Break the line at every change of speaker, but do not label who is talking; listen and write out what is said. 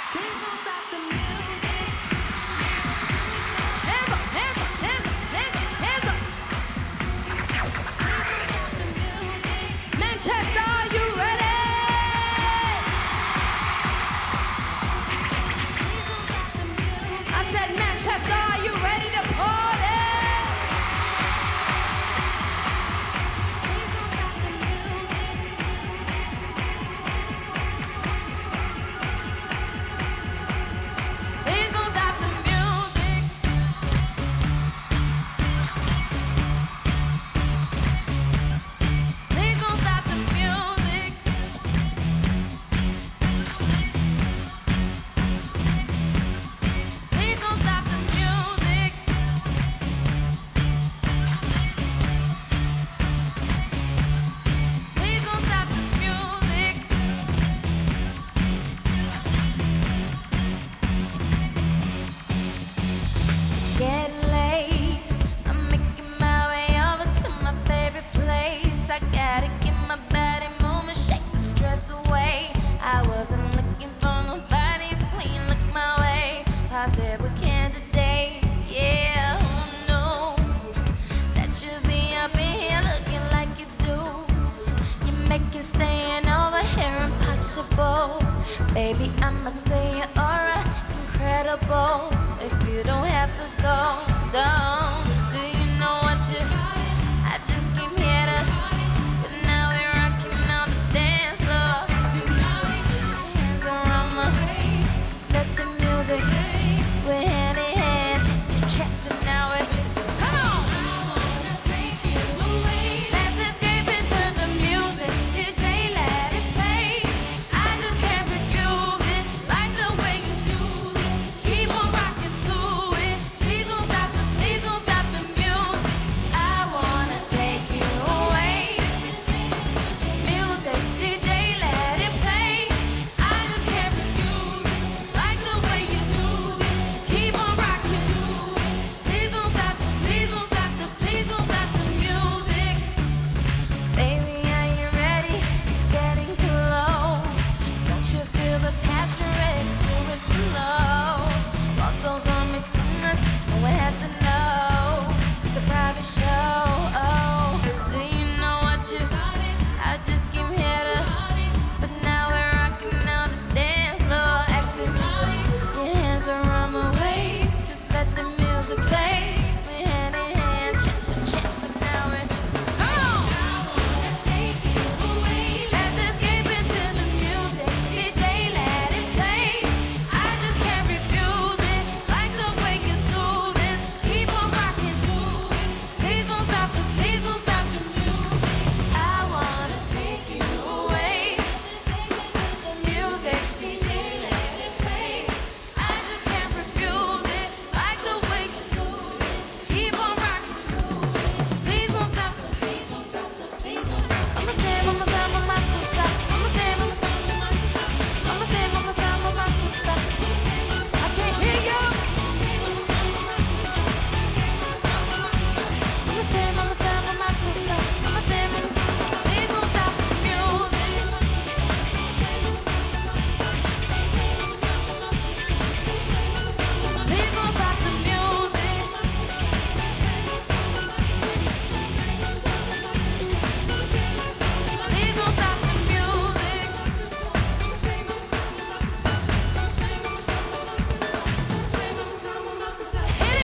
Please don't stop the music.
Hands up, hands up, hands up, hands up, hands up.
Please don't stop the music.
Manchester, are you ready?
Please don't stop the music.
I said, Manchester, are you ready to party?
Please don't stop the music.
Please don't stop the music. Please don't stop the music. Please don't stop the music. Please don't stop the music. It's getting late. I'm making my way over to my favorite place. I gotta get my body moving, shake the stress away. I wasn't looking for nobody who can look my way. Possible candidate, yeah, who knew that you'd be up in here looking like you do? You're making staying over here impossible. Baby, I must say your aura incredible. If you don't have to go, don't.